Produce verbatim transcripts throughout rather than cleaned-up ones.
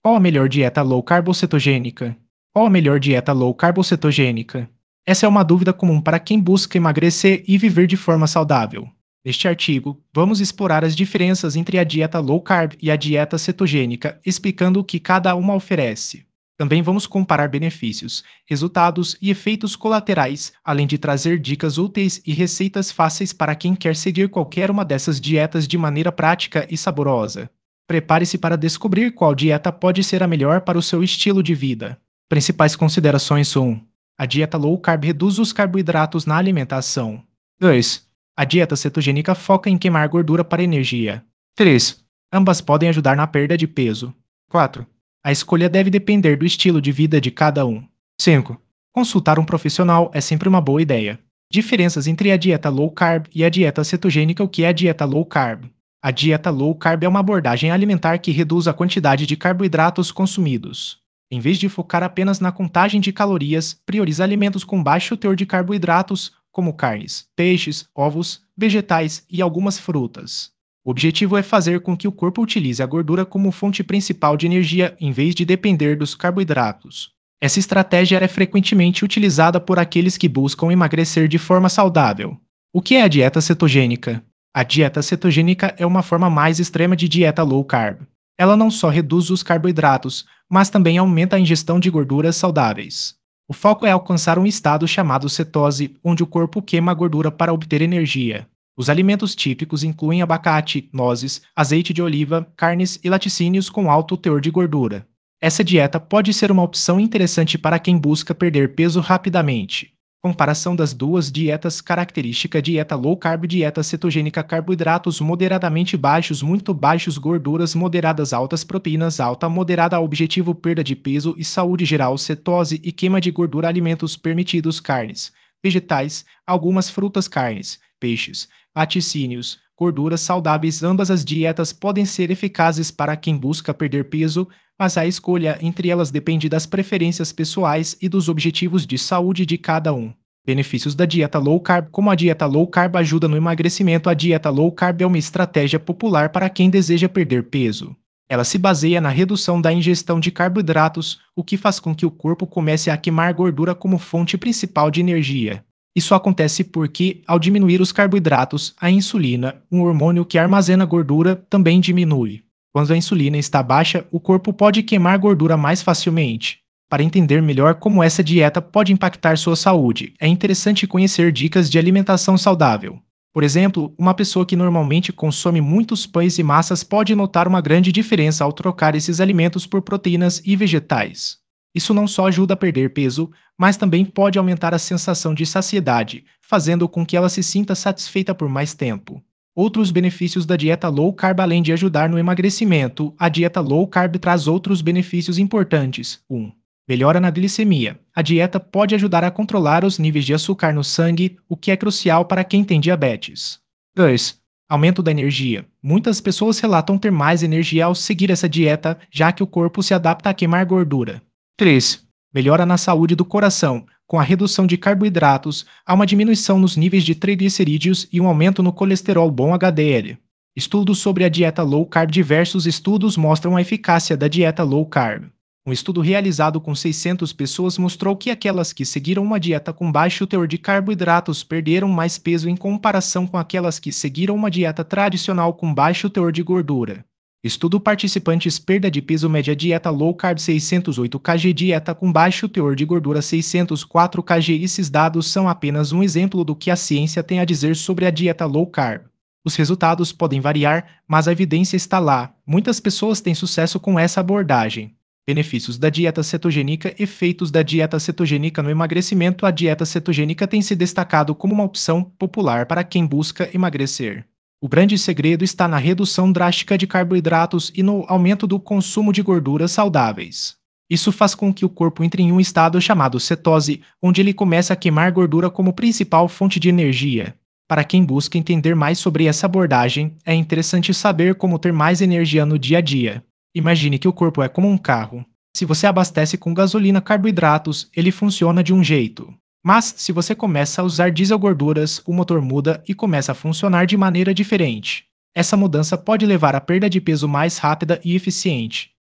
Qual a melhor dieta low carb ou cetogênica? Qual a melhor dieta low carb ou cetogênica? Essa é uma dúvida comum para quem busca emagrecer e viver de forma saudável. Neste artigo, vamos explorar as diferenças entre a dieta low carb e a dieta cetogênica, explicando o que cada uma oferece. Também vamos comparar benefícios, resultados e efeitos colaterais, além de trazer dicas úteis e receitas fáceis para quem quer seguir qualquer uma dessas dietas de maneira prática e saborosa. Prepare-se para descobrir qual dieta pode ser a melhor para o seu estilo de vida. Principais considerações: um. A dieta low carb reduz os carboidratos na alimentação. dois. A dieta cetogênica foca em queimar gordura para energia. três. Ambas podem ajudar na perda de peso. quatro. A escolha deve depender do estilo de vida de cada um. cinco. Consultar um profissional é sempre uma boa ideia. Diferenças entre a dieta low carb e a dieta cetogênica. O que é a dieta low carb? A dieta low carb é uma abordagem alimentar que reduz a quantidade de carboidratos consumidos. Em vez de focar apenas na contagem de calorias, prioriza alimentos com baixo teor de carboidratos, como carnes, peixes, ovos, vegetais e algumas frutas. O objetivo é fazer com que o corpo utilize a gordura como fonte principal de energia em vez de depender dos carboidratos. Essa estratégia é frequentemente utilizada por aqueles que buscam emagrecer de forma saudável. O que é a dieta cetogênica? A dieta cetogênica é uma forma mais extrema de dieta low carb. Ela não só reduz os carboidratos, mas também aumenta a ingestão de gorduras saudáveis. O foco é alcançar um estado chamado cetose, onde o corpo queima a gordura para obter energia. Os alimentos típicos incluem abacate, nozes, azeite de oliva, carnes e laticínios com alto teor de gordura. Essa dieta pode ser uma opção interessante para quem busca perder peso rapidamente. Comparação das duas dietas. Característica: dieta low carb, dieta cetogênica, carboidratos moderadamente baixos, muito baixos, gorduras moderadas, altas proteínas, alta moderada, objetivo perda de peso e saúde geral, cetose e queima de gordura, alimentos permitidos, carnes, vegetais, algumas frutas, carnes, peixes, laticínios, gorduras saudáveis. Ambas as dietas podem ser eficazes para quem busca perder peso, mas a escolha entre elas depende das preferências pessoais e dos objetivos de saúde de cada um. Benefícios da dieta low carb. Como a dieta low carb ajuda no emagrecimento? A dieta low carb é uma estratégia popular para quem deseja perder peso. Ela se baseia na redução da ingestão de carboidratos, o que faz com que o corpo comece a queimar gordura como fonte principal de energia. Isso acontece porque, ao diminuir os carboidratos, a insulina, um hormônio que armazena gordura, também diminui. Quando a insulina está baixa, o corpo pode queimar gordura mais facilmente. Para entender melhor como essa dieta pode impactar sua saúde, é interessante conhecer dicas de alimentação saudável. Por exemplo, uma pessoa que normalmente consome muitos pães e massas pode notar uma grande diferença ao trocar esses alimentos por proteínas e vegetais. Isso não só ajuda a perder peso, mas também pode aumentar a sensação de saciedade, fazendo com que ela se sinta satisfeita por mais tempo. Outros benefícios da dieta low carb. Além de ajudar no emagrecimento, a dieta low carb traz outros benefícios importantes. um. Melhora na glicemia. A dieta pode ajudar a controlar os níveis de açúcar no sangue, o que é crucial para quem tem diabetes. dois. Aumento da energia. Muitas pessoas relatam ter mais energia ao seguir essa dieta, já que o corpo se adapta a queimar gordura. três. Melhora na saúde do coração. Com a redução de carboidratos, há uma diminuição nos níveis de triglicerídeos e um aumento no colesterol bom H D L. Estudos sobre a dieta low carb. Diversos estudos mostram a eficácia da dieta low carb. Um estudo realizado com seiscentas pessoas mostrou que aquelas que seguiram uma dieta com baixo teor de carboidratos perderam mais peso em comparação com aquelas que seguiram uma dieta tradicional com baixo teor de gordura. Estudo participantes: perda de peso média, dieta low carb seiscentos e oito quilos, dieta com baixo teor de gordura seiscentos e quatro quilos. Esses dados são apenas um exemplo do que a ciência tem a dizer sobre a dieta low carb. Os resultados podem variar, mas a evidência está lá. Muitas pessoas têm sucesso com essa abordagem. Benefícios da dieta cetogênica. Efeitos da dieta cetogênica no emagrecimento. A dieta cetogênica tem se destacado como uma opção popular para quem busca emagrecer. O grande segredo está na redução drástica de carboidratos e no aumento do consumo de gorduras saudáveis. Isso faz com que o corpo entre em um estado chamado cetose, onde ele começa a queimar gordura como principal fonte de energia. Para quem busca entender mais sobre essa abordagem, é interessante saber como ter mais energia no dia a dia. Imagine que o corpo é como um carro. Se você abastece com gasolina, carboidratos, ele funciona de um jeito. Mas, se você começa a usar diesel, gorduras, o motor muda e começa a funcionar de maneira diferente. Essa mudança pode levar à perda de peso mais rápida e eficiente.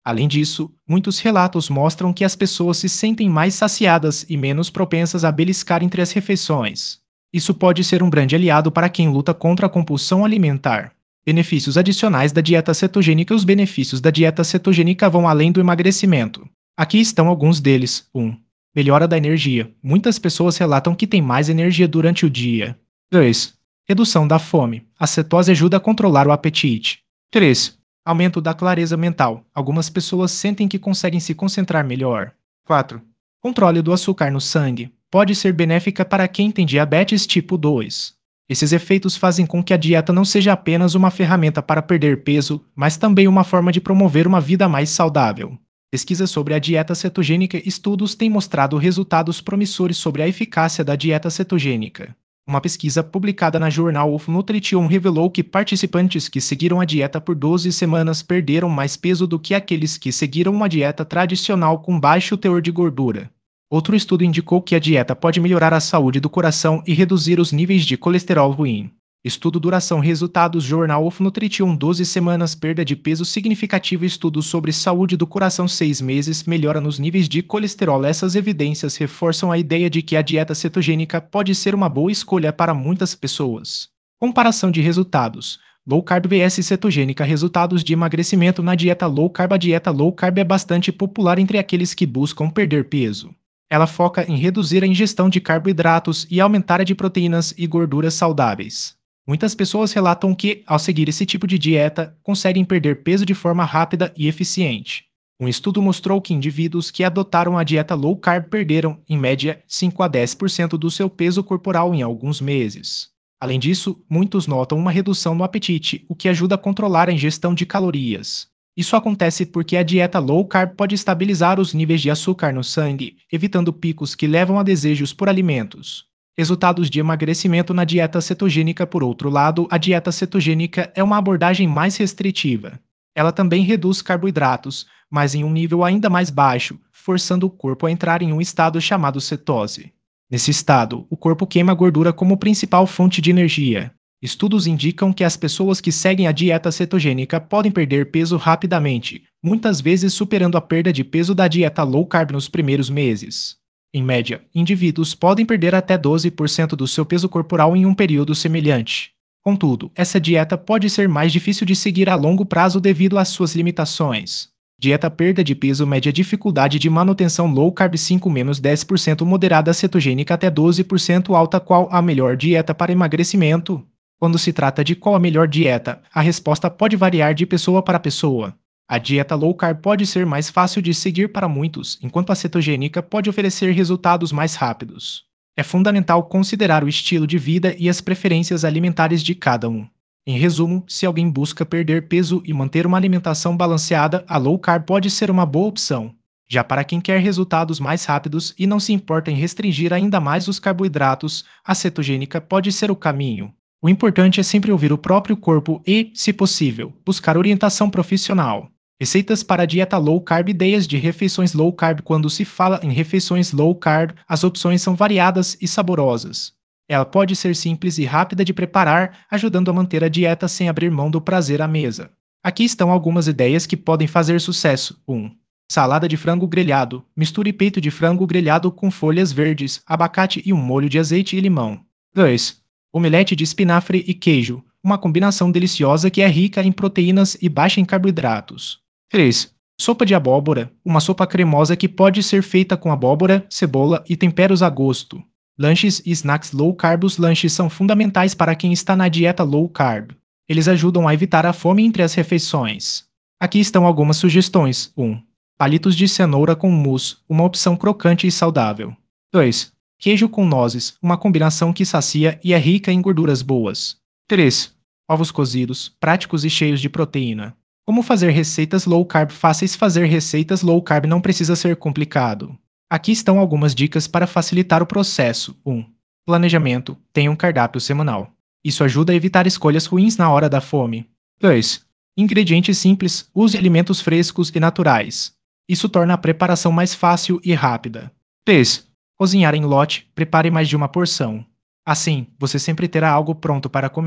Além disso, muitos relatos mostram que as pessoas se sentem mais saciadas e menos propensas a beliscar entre as refeições. Isso pode ser um grande aliado para quem luta contra a compulsão alimentar. Benefícios adicionais da dieta cetogênica. Os benefícios da dieta cetogênica vão além do emagrecimento. Aqui estão alguns deles. um. Melhora da energia. Muitas pessoas relatam que têm mais energia durante o dia. dois. Redução da fome. A cetose ajuda a controlar o apetite. três. Aumento da clareza mental. Algumas pessoas sentem que conseguem se concentrar melhor. quatro. Controle do açúcar no sangue. Pode ser benéfica para quem tem diabetes tipo dois. Esses efeitos fazem com que a dieta não seja apenas uma ferramenta para perder peso, mas também uma forma de promover uma vida mais saudável. Pesquisas sobre a dieta cetogênica. Estudos têm mostrado resultados promissores sobre a eficácia da dieta cetogênica. Uma pesquisa publicada na Journal of Nutrition revelou que participantes que seguiram a dieta por doze semanas perderam mais peso do que aqueles que seguiram uma dieta tradicional com baixo teor de gordura. Outro estudo indicou que a dieta pode melhorar a saúde do coração e reduzir os níveis de colesterol ruim. Estudo duração. Resultados. Journal of Nutrition. doze semanas, perda de peso significativa. Estudo sobre saúde do coração. seis meses, melhora nos níveis de colesterol. Essas evidências reforçam a ideia de que a dieta cetogênica pode ser uma boa escolha para muitas pessoas. Comparação de resultados. Low Carb versus cetogênica. Resultados de emagrecimento na dieta low carb. A dieta low carb é bastante popular entre aqueles que buscam perder peso. Ela foca em reduzir a ingestão de carboidratos e aumentar a de proteínas e gorduras saudáveis. Muitas pessoas relatam que, ao seguir esse tipo de dieta, conseguem perder peso de forma rápida e eficiente. Um estudo mostrou que indivíduos que adotaram a dieta low carb perderam, em média, cinco a dez por cento do seu peso corporal em alguns meses. Além disso, muitos notam uma redução no apetite, o que ajuda a controlar a ingestão de calorias. Isso acontece porque a dieta low carb pode estabilizar os níveis de açúcar no sangue, evitando picos que levam a desejos por alimentos. Resultados de emagrecimento na dieta cetogênica. Por outro lado, a dieta cetogênica é uma abordagem mais restritiva. Ela também reduz carboidratos, mas em um nível ainda mais baixo, forçando o corpo a entrar em um estado chamado cetose. Nesse estado, o corpo queima a gordura como principal fonte de energia. Estudos indicam que as pessoas que seguem a dieta cetogênica podem perder peso rapidamente, muitas vezes superando a perda de peso da dieta low carb nos primeiros meses. Em média, indivíduos podem perder até doze por cento do seu peso corporal em um período semelhante. Contudo, essa dieta pode ser mais difícil de seguir a longo prazo devido às suas limitações. Dieta perda de peso média. Dificuldade de manutenção. Low carb cinco a dez por cento, moderada. Cetogênica até doze por cento alta. Qual a melhor dieta para emagrecimento? Quando se trata de qual a melhor dieta, a resposta pode variar de pessoa para pessoa. A dieta low carb pode ser mais fácil de seguir para muitos, enquanto a cetogênica pode oferecer resultados mais rápidos. É fundamental considerar o estilo de vida e as preferências alimentares de cada um. Em resumo, se alguém busca perder peso e manter uma alimentação balanceada, a low carb pode ser uma boa opção. Já para quem quer resultados mais rápidos e não se importa em restringir ainda mais os carboidratos, a cetogênica pode ser o caminho. O importante é sempre ouvir o próprio corpo e, se possível, buscar orientação profissional. Receitas para a dieta low carb. Ideias de refeições low carb. Quando se fala em refeições low carb, as opções são variadas e saborosas. Ela pode ser simples e rápida de preparar, ajudando a manter a dieta sem abrir mão do prazer à mesa. Aqui estão algumas ideias que podem fazer sucesso. um. Salada de frango grelhado. Misture peito de frango grelhado com folhas verdes, abacate e um molho de azeite e limão. dois. Omelete de espinafre e queijo. Uma combinação deliciosa que é rica em proteínas e baixa em carboidratos. três. Sopa de abóbora. Uma sopa cremosa que pode ser feita com abóbora, cebola e temperos a gosto. Lanches e snacks low carb. Os lanches são fundamentais para quem está na dieta low carb. Eles ajudam a evitar a fome entre as refeições. Aqui estão algumas sugestões. um. Palitos de cenoura com mousse. Uma opção crocante e saudável. dois. Queijo com nozes. Uma combinação que sacia e é rica em gorduras boas. três. Ovos cozidos, práticos e cheios de proteína. Como fazer receitas low carb fáceis? Fazer receitas low carb não precisa ser complicado. Aqui estão algumas dicas para facilitar o processo. um. Planejamento. Tenha um cardápio semanal. Isso ajuda a evitar escolhas ruins na hora da fome. dois. Ingredientes simples. Use alimentos frescos e naturais. Isso torna a preparação mais fácil e rápida. três. Cozinhar em lote. Prepare mais de uma porção. Assim, você sempre terá algo pronto para comer.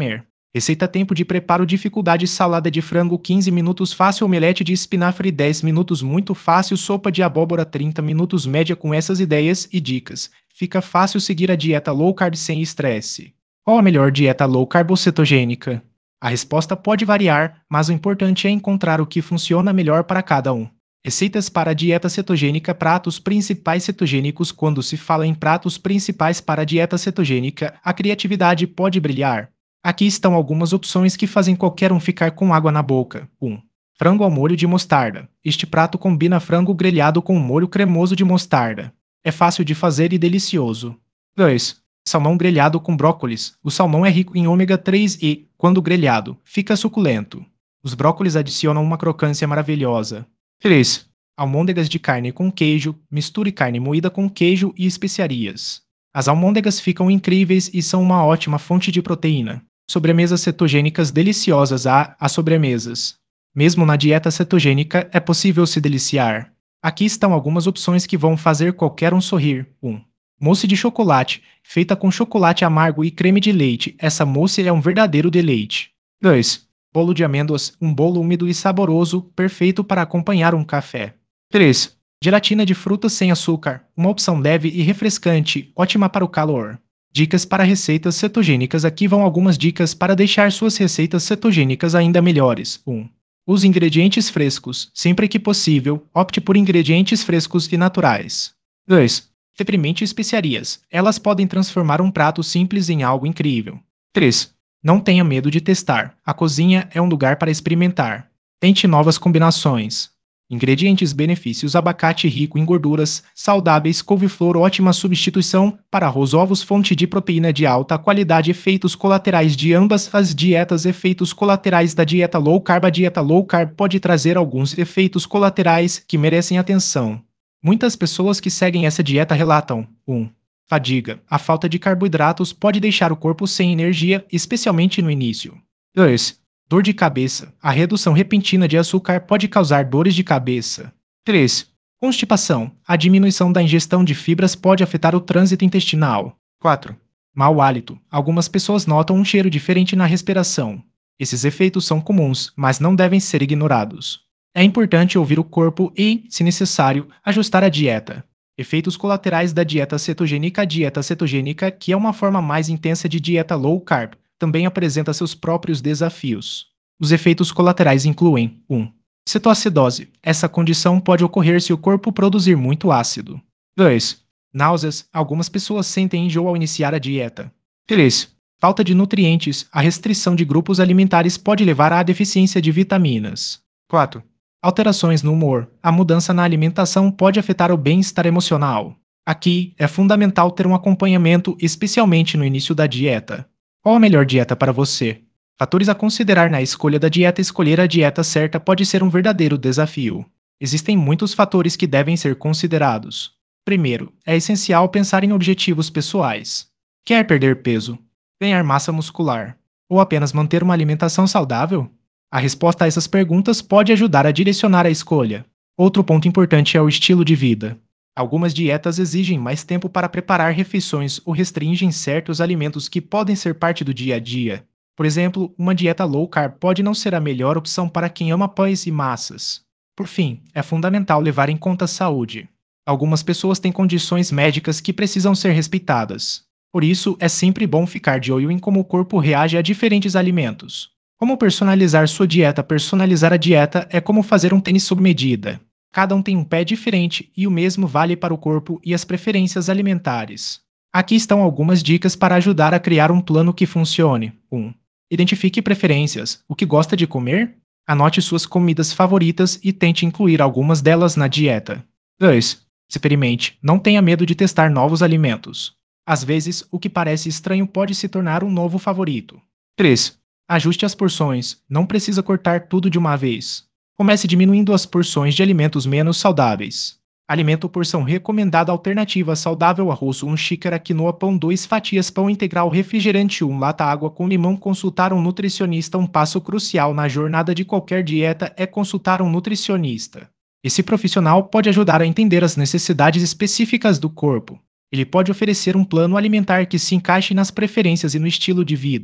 Receita: tempo de preparo, dificuldade: salada de frango quinze minutos fácil, omelete de espinafre dez minutos muito fácil, sopa de abóbora trinta minutos média. Com essas ideias e dicas, fica fácil seguir a dieta low carb sem estresse. Qual a melhor dieta low carb ou cetogênica? A resposta pode variar, mas o importante é encontrar o que funciona melhor para cada um. Receitas para a dieta cetogênica: pratos principais cetogênicos. Quando se fala em pratos principais para a dieta cetogênica, a criatividade pode brilhar. Aqui estão algumas opções que fazem qualquer um ficar com água na boca. um. Frango ao molho de mostarda. Este prato combina frango grelhado com um molho cremoso de mostarda. É fácil de fazer e delicioso. dois. Salmão grelhado com brócolis. O salmão é rico em ômega três e, quando grelhado, fica suculento. Os brócolis adicionam uma crocância maravilhosa. três. Almôndegas de carne com queijo. Misture carne moída com queijo e especiarias. As almôndegas ficam incríveis e são uma ótima fonte de proteína. Sobremesas cetogênicas deliciosas. Há as sobremesas. Mesmo na dieta cetogênica, é possível se deliciar. Aqui estão algumas opções que vão fazer qualquer um sorrir. um. Mousse de chocolate, feita com chocolate amargo e creme de leite. Essa mousse é um verdadeiro deleite. dois. Bolo de amêndoas, um bolo úmido e saboroso, perfeito para acompanhar um café. três. Gelatina de frutas sem açúcar, uma opção leve e refrescante, ótima para o calor. Dicas para receitas cetogênicas. Aqui vão algumas dicas para deixar suas receitas cetogênicas ainda melhores. um. Use ingredientes frescos. Sempre que possível, opte por ingredientes frescos e naturais. dois. Experimente especiarias. Elas podem transformar um prato simples em algo incrível. três. Não tenha medo de testar. A cozinha é um lugar para experimentar. Tente novas combinações. Ingredientes: benefícios: abacate rico em gorduras saudáveis, couve-flor ótima substituição para arroz, ovos fonte de proteína de alta qualidade. Efeitos colaterais de ambas as dietas. Efeitos colaterais da dieta low carb. A dieta low carb pode trazer alguns efeitos colaterais que merecem atenção. Muitas pessoas que seguem essa dieta relatam: um. Fadiga. A falta de carboidratos pode deixar o corpo sem energia, especialmente no início. dois. Dor de cabeça. A redução repentina de açúcar pode causar dores de cabeça. três. Constipação. A diminuição da ingestão de fibras pode afetar o trânsito intestinal. quatro. Mau hálito. Algumas pessoas notam um cheiro diferente na respiração. Esses efeitos são comuns, mas não devem ser ignorados. É importante ouvir o corpo e, se necessário, ajustar a dieta. Efeitos colaterais da dieta cetogênica. A dieta cetogênica, que é uma forma mais intensa de dieta low carb, também apresenta seus próprios desafios. Os efeitos colaterais incluem: um. Cetoacidose. Essa condição pode ocorrer se o corpo produzir muito ácido. dois. Náuseas. Algumas pessoas sentem enjoo ao iniciar a dieta. três. Falta de nutrientes. A restrição de grupos alimentares pode levar à deficiência de vitaminas. quatro. Alterações no humor. A mudança na alimentação pode afetar o bem-estar emocional. Aqui, é fundamental ter um acompanhamento, especialmente no início da dieta. Qual a melhor dieta para você? Fatores a considerar na escolha da dieta. Escolher a dieta certa pode ser um verdadeiro desafio. Existem muitos fatores que devem ser considerados. Primeiro, é essencial pensar em objetivos pessoais. Quer perder peso? Ganhar massa muscular? Ou apenas manter uma alimentação saudável? A resposta a essas perguntas pode ajudar a direcionar a escolha. Outro ponto importante é o estilo de vida. Algumas dietas exigem mais tempo para preparar refeições ou restringem certos alimentos que podem ser parte do dia a dia. Por exemplo, uma dieta low carb pode não ser a melhor opção para quem ama pães e massas. Por fim, é fundamental levar em conta a saúde. Algumas pessoas têm condições médicas que precisam ser respeitadas. Por isso, é sempre bom ficar de olho em como o corpo reage a diferentes alimentos. Como personalizar sua dieta? Personalizar a dieta é como fazer um tênis sob medida. Cada um tem um pé diferente e o mesmo vale para o corpo e as preferências alimentares. Aqui estão algumas dicas para ajudar a criar um plano que funcione. um. Identifique preferências. O que gosta de comer? Anote suas comidas favoritas e tente incluir algumas delas na dieta. dois. Experimente. Não tenha medo de testar novos alimentos. Às vezes, o que parece estranho pode se tornar um novo favorito. três. Ajuste as porções. Não precisa cortar tudo de uma vez. Comece diminuindo as porções de alimentos menos saudáveis. Alimento: porção recomendada. Alternativa saudável: arroz uma xícara, quinoa, pão duas fatias, pão integral, refrigerante uma lata, água com limão. Consultar um nutricionista. Um passo crucial na jornada de qualquer dieta é consultar um nutricionista. Esse profissional pode ajudar a entender as necessidades específicas do corpo. Ele pode oferecer um plano alimentar que se encaixe nas preferências e no estilo de vida.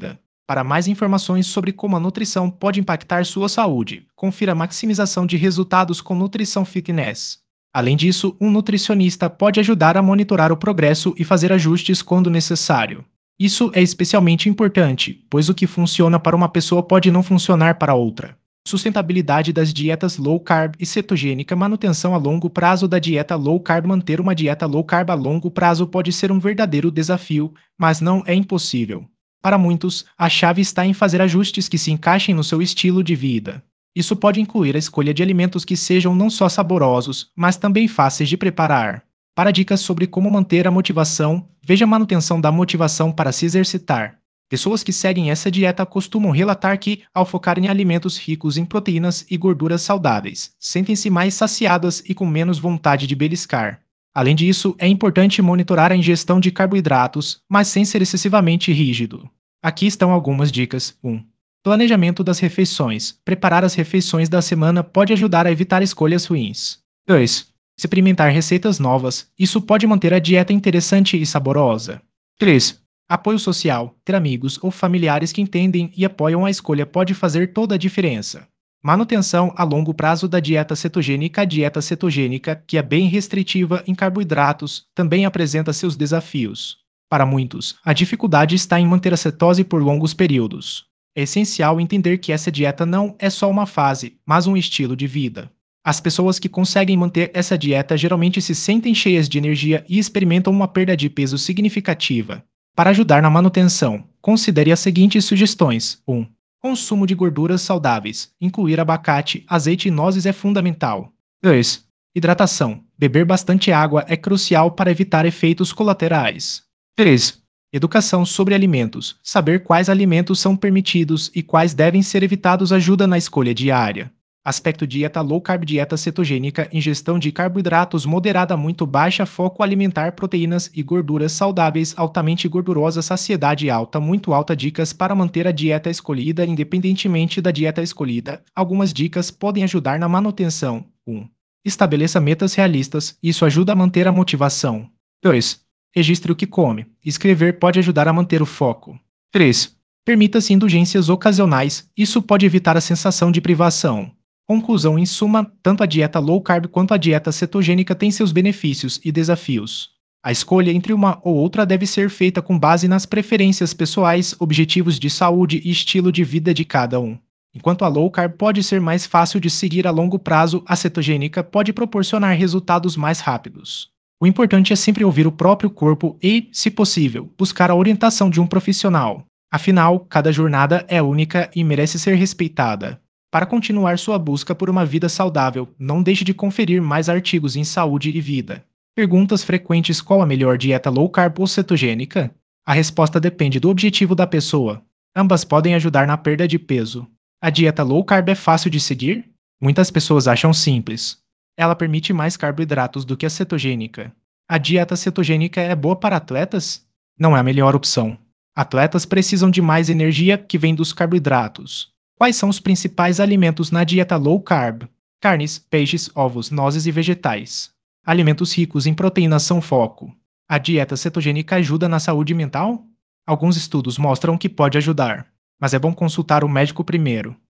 Para mais informações sobre como a nutrição pode impactar sua saúde, confira a maximização de resultados com Nutrição Fitness. Além disso, um nutricionista pode ajudar a monitorar o progresso e fazer ajustes quando necessário. Isso é especialmente importante, pois o que funciona para uma pessoa pode não funcionar para outra. Sustentabilidade das dietas low carb e cetogênica. Manutenção a longo prazo da dieta low carb. Manter uma dieta low carb a longo prazo pode ser um verdadeiro desafio, mas não é impossível. Para muitos, a chave está em fazer ajustes que se encaixem no seu estilo de vida. Isso pode incluir a escolha de alimentos que sejam não só saborosos, mas também fáceis de preparar. Para dicas sobre como manter a motivação, veja a manutenção da motivação para se exercitar. Pessoas que seguem essa dieta costumam relatar que, ao focar em alimentos ricos em proteínas e gorduras saudáveis, sentem-se mais saciadas e com menos vontade de beliscar. Além disso, é importante monitorar a ingestão de carboidratos, mas sem ser excessivamente rígido. Aqui estão algumas dicas. um. Planejamento das refeições. Preparar as refeições da semana pode ajudar a evitar escolhas ruins. dois. Experimentar receitas novas. Isso pode manter a dieta interessante e saborosa. três. Apoio social. Ter amigos ou familiares que entendem e apoiam a escolha pode fazer toda a diferença. Manutenção a longo prazo da dieta cetogênica. A dieta cetogênica, que é bem restritiva em carboidratos, também apresenta seus desafios. Para muitos, a dificuldade está em manter a cetose por longos períodos. É essencial entender que essa dieta não é só uma fase, mas um estilo de vida. As pessoas que conseguem manter essa dieta geralmente se sentem cheias de energia e experimentam uma perda de peso significativa. Para ajudar na manutenção, considere as seguintes sugestões. um. Consumo de gorduras saudáveis. Incluir abacate, azeite e nozes é fundamental. dois. Hidratação. Beber bastante água é crucial para evitar efeitos colaterais. três. Educação sobre alimentos. Saber quais alimentos são permitidos e quais devem ser evitados ajuda na escolha diária. Aspecto dieta low carb. Dieta cetogênica. Ingestão de carboidratos moderada muito baixa. Foco alimentar. Proteínas e gorduras saudáveis. Altamente gordurosa. Saciedade alta muito alta. Dicas para manter a dieta escolhida. Independentemente da dieta escolhida, algumas dicas podem ajudar na manutenção. um. Estabeleça metas realistas. Isso ajuda a manter a motivação. dois. Registre o que come. Escrever pode ajudar a manter o foco. três. Permita-se indulgências ocasionais. Isso pode evitar a sensação de privação. Conclusão. Em suma, tanto a dieta low carb quanto a dieta cetogênica têm seus benefícios e desafios. A escolha entre uma ou outra deve ser feita com base nas preferências pessoais, objetivos de saúde e estilo de vida de cada um. Enquanto a low carb pode ser mais fácil de seguir a longo prazo, a cetogênica pode proporcionar resultados mais rápidos. O importante é sempre ouvir o próprio corpo e, se possível, buscar a orientação de um profissional. Afinal, cada jornada é única e merece ser respeitada. Para continuar sua busca por uma vida saudável, não deixe de conferir mais artigos em saúde e vida. Perguntas frequentes: qual a melhor dieta low carb ou cetogênica? A resposta depende do objetivo da pessoa. Ambas podem ajudar na perda de peso. A dieta low carb é fácil de seguir? Muitas pessoas acham simples. Ela permite mais carboidratos do que a cetogênica. A dieta cetogênica é boa para atletas? Não é a melhor opção. Atletas precisam de mais energia que vem dos carboidratos. Quais são os principais alimentos na dieta low carb? Carnes, peixes, ovos, nozes e vegetais. Alimentos ricos em proteínas são foco. A dieta cetogênica ajuda na saúde mental? Alguns estudos mostram que pode ajudar, mas é bom consultar o médico primeiro.